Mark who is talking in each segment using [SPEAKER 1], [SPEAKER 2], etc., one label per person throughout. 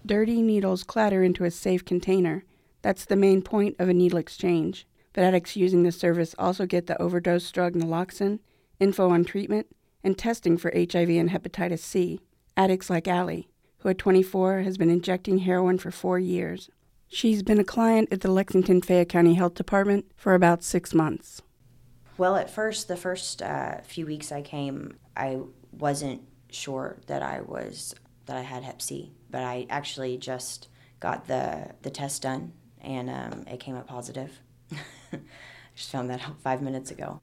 [SPEAKER 1] Dirty needles clatter into a safe container. That's the main point of a needle exchange. But addicts using this service also get the overdose drug naloxone, info on treatment, and testing for HIV and hepatitis C. Addicts like Allie, who at 24 has been injecting heroin for 4 years. She's been a client at the Lexington-Fayette County Health Department for about 6 months.
[SPEAKER 2] Well, at first, the first few weeks I came, I wasn't sure that I had Hep C, but I actually just got the test done, and it came up positive. I just found that out 5 minutes ago.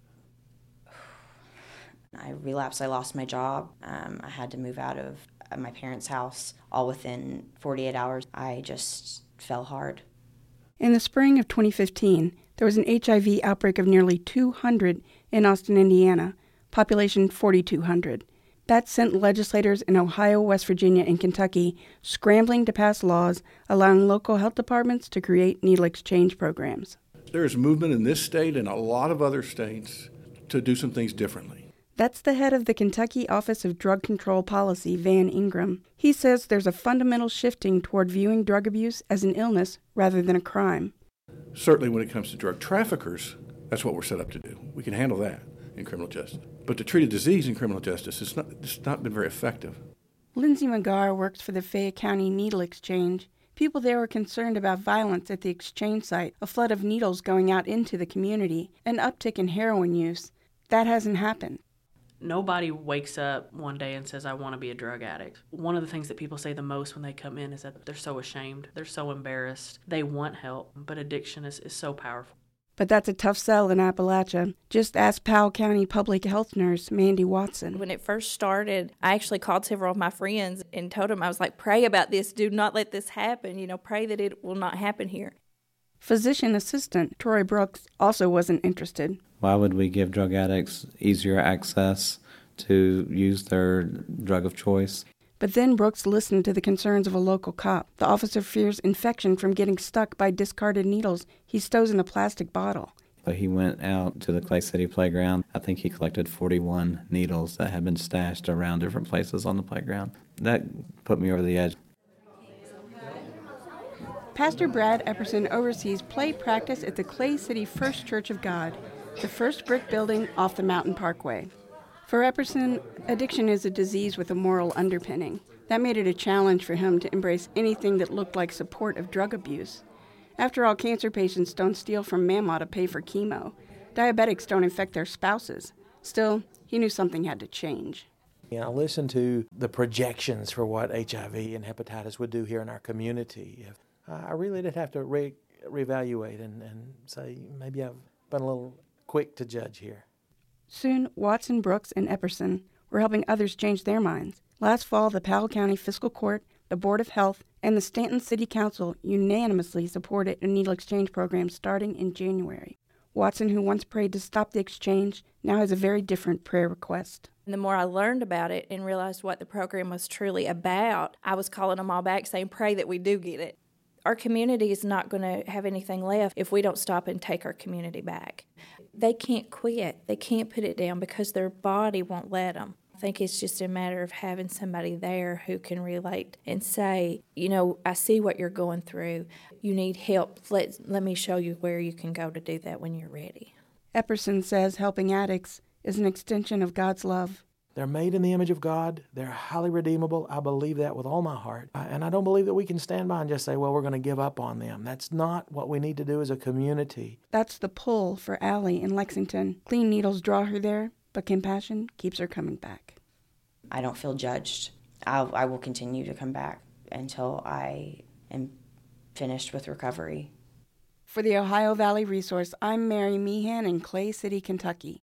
[SPEAKER 2] I relapsed. I lost my job. I had to move out of my parents' house all within 48 hours. I just fell hard.
[SPEAKER 1] In the spring of 2015, there was an HIV outbreak of nearly 200 in Austin, Indiana, population 4,200. That sent legislators in Ohio, West Virginia, and Kentucky scrambling to pass laws allowing local health departments to create needle exchange programs.
[SPEAKER 3] There's movement in this state and a lot of other states to do some things differently.
[SPEAKER 1] That's the head of the Kentucky Office of Drug Control Policy, Van Ingram. He says there's a fundamental shifting toward viewing drug abuse as an illness rather than a crime.
[SPEAKER 3] Certainly when it comes to drug traffickers, that's what we're set up to do. We can handle that in criminal justice. But to treat a disease in criminal justice, it's not been very effective.
[SPEAKER 1] Lindsay McGarr works for the Fayette County Needle Exchange. People there were concerned about violence at the exchange site, a flood of needles going out into the community, an uptick in heroin use. That hasn't happened.
[SPEAKER 4] Nobody wakes up one day and says, I want to be a drug addict. One of the things that people say the most when they come in is that they're so ashamed, they're so embarrassed, they want help, but addiction is so powerful.
[SPEAKER 1] But that's a tough sell in Appalachia. Just ask Powell County Public Health Nurse Mandy Watson.
[SPEAKER 5] When it first started, I actually called several of my friends and told them, I was like, pray about this, do not let this happen, pray that it will not happen here.
[SPEAKER 1] Physician assistant Troy Brooks also wasn't interested.
[SPEAKER 6] Why would we give drug addicts easier access to use their drug of choice?
[SPEAKER 1] But then Brooks listened to the concerns of a local cop. The officer fears infection from getting stuck by discarded needles he stows in a plastic bottle.
[SPEAKER 6] But he went out to the Clay City playground. I think he collected 41 needles that had been stashed around different places on the playground. That put me over the edge.
[SPEAKER 1] Pastor Brad Epperson oversees play practice at the Clay City First Church of God, the first brick building off the Mountain Parkway. For Epperson, addiction is a disease with a moral underpinning. That made it a challenge for him to embrace anything that looked like support of drug abuse. After all, cancer patients don't steal from Mama to pay for chemo. Diabetics don't infect their spouses. Still, he knew something had to change.
[SPEAKER 7] I listened to the projections for what HIV and hepatitis would do here in our community. I really did have to reevaluate and say maybe I've been a little quick to judge here.
[SPEAKER 1] Soon, Watson, Brooks, and Epperson were helping others change their minds. Last fall, the Powell County Fiscal Court, the Board of Health, and the Stanton City Council unanimously supported a needle exchange program starting in January. Watson, who once prayed to stop the exchange, now has a very different prayer request.
[SPEAKER 5] And the more I learned about it and realized what the program was truly about, I was calling them all back saying, pray that we do get it. Our community is not going to have anything left if we don't stop and take our community back. They can't quit. They can't put it down because their body won't let them. I think it's just a matter of having somebody there who can relate and say, I see what you're going through. You need help. Let me show you where you can go to do that when you're ready.
[SPEAKER 1] Epperson says helping addicts is an extension of God's love.
[SPEAKER 7] They're made in the image of God. They're highly redeemable. I believe that with all my heart. And I don't believe that we can stand by and just say, well, we're going to give up on them. That's not what we need to do as a community.
[SPEAKER 1] That's the pull for Allie in Lexington. Clean needles draw her there, but compassion keeps her coming back.
[SPEAKER 2] I don't feel judged. I will continue to come back until I am finished with recovery.
[SPEAKER 1] For the Ohio Valley Resource, I'm Mary Meehan in Clay City, Kentucky.